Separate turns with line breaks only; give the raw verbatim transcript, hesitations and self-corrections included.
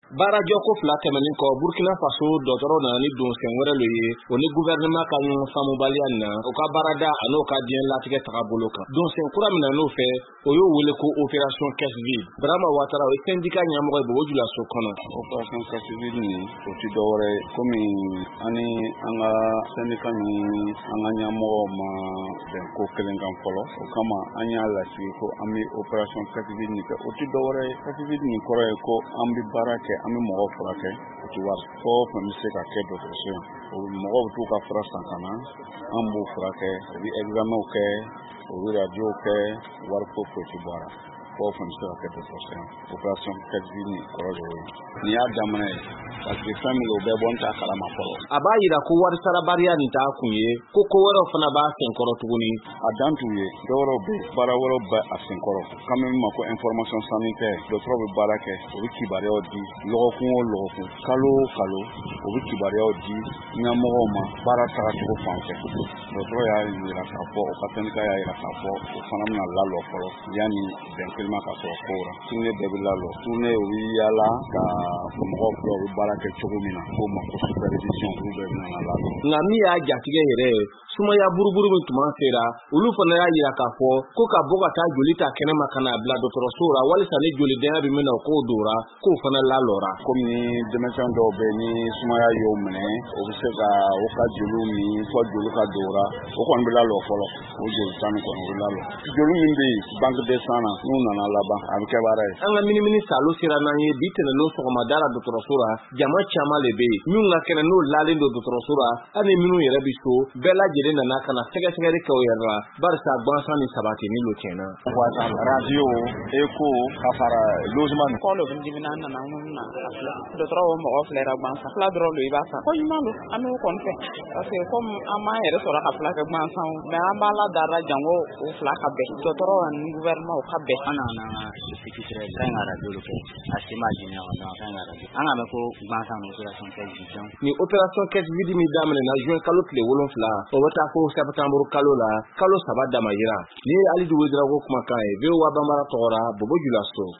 Baarajɔ ko fila tɛmɛnen kɔ Burkina Faso dɔgɔtɔrɔ nana ni don sen wɛrɛ lo ye o ni gouvernement ka ɲɔgɔn faamubaliya na o ka baarada a n'o ka diɲɛ latigɛ tagabolo kan. Don sen kura min nan'o fɛ o y'o wele ko opération Caisse Vide. Brahma Ouattara o ye syndicat ɲɛmɔgɔ ye Bobo Dioulasso kɔnɔ.
Opération Caisse Vide ni o ti dɔwɛrɛ ye komi ani an ka syndicat ni an ka ɲɛmɔgɔ ma bɛn ko kelen kan fɔlɔ o kama an y'a lasigi ko an bɛ opération Caisse Vide ni kɛ o ti dɔwɛrɛ ye. Caisse Vide ni kɔrɔ ye ko an bɛ baara kɛ an bɛ mɔgɔ furakɛ o ti wari fɔ fɛn bɛ se ka kɛ dɔgɔtɔrɔso in o mɔgɔw bɛ t'u ka fura san ka na an b'o furakɛ o bɛ examenw kɛ o bɛ radio kɛ wari ko foyi ti bɔ a la fɔ fɛn bɛ se ka kɛ dɔgɔtɔrɔso in opération Caisse Vide ni kɔrɔ de y'o ye nin y'a daminɛ ye parce que fɛn min o bɛɛ bɔ n t'a kalama fɔlɔ.
A b'a yira ko wari sarabaliya nin t'a kun ye ko ko wɛrɛw fana b'a senkɔrɔ tuguni.
A dan t'u ye dɔwɛrɛw bɛ baara wɛrɛw bɛ a senkɔrɔ kan min ma ko information sanitaire dɔgɔtɔrɔ bɛ baara kɛ o bɛ kibaruyaw di lɔgɔkun o lɔgɔkun kalo o kalo o bɛ kibaruyaw di ɲɛmɔgɔw ma baara tagacogo fan fɛ dɔgɔtɔrɔ y'a yira k'a fɔ o ka syndicat y'a yira k'a fɔ o fana bɛna lalɔ fɔlɔ yanni bɛn kelima ka sɔrɔ ko la tournée bɛɛ bɛ lalɔ tournée o bɛ yaala ka mɔgɔw filɛ o bɛ baara kɛ cogo min na k'o ma ko supervision olu bɛɛ bɛna lalɔ.
Nka min y'a jatigɛ yɛrɛ sumaya buruburu min tuma sera olu fana y'a yira k'a fɔ ko ka bɔ ka taa joli ta kɛnɛma ka na bila dɔgɔtɔrɔso la walisa ni joli dɛnya bɛ minɛ k'o dora k'o fana lalɔra.
Komi ni denmisɛn dɔw bɛ ni sumaya y'o minɛ o bɛ se ka o ka joliw min fɔ joli ka dora o kɔni bɛ lalɔ fɔlɔ o joli tan ni kɔni o bɛ lalɔ joli min bɛ yen banque de sang na n'u nana laban a bɛ kɛ baara ye.
An ka minimini salo sera n'an ye bi tɛnɛn sɔgɔmada la dɔgɔtɔrɔso la jama caman de bɛ yen minnu ka kɛnɛ n'o lalen don dɔgɔtɔrɔso la hali minnu yɛrɛ bɛ so bɛɛ lajɛlen nana ka na sɛgɛsɛgɛli kɛ o yɛrɛ la barisa gansan ni sabati ni lo tiɲɛna.
Radio Echo ka fara logement
ko lo bin dibina nana mun na dɔgɔtɔrɔ o mɔgɔ filɛ ra gansan fila dɔrɔn lo i b'a san ko ɲuman lo an b'o kɔni fɛ parce que comme an m'an yɛrɛ sɔrɔ ka fila kɛ gansan mais an b'a la dara jango o fila ka bɛn dɔgɔtɔrɔ ni gouvernement o ka bɛn.
An nana secrétaire kan ka radio lo kɛ a se ma jinya wa kan ka radio an ka mɛn ko gansan opération Caisse Vide.
Ni opération Caisse Vide min daminɛna juin kalo tile wolonfila o bɛ taa fo septembre kalo la kalo saba damayira ni ye Alidu Wederawogo kumakan ye V O A Banbara tɔgɔ la Bobo Dioulasso.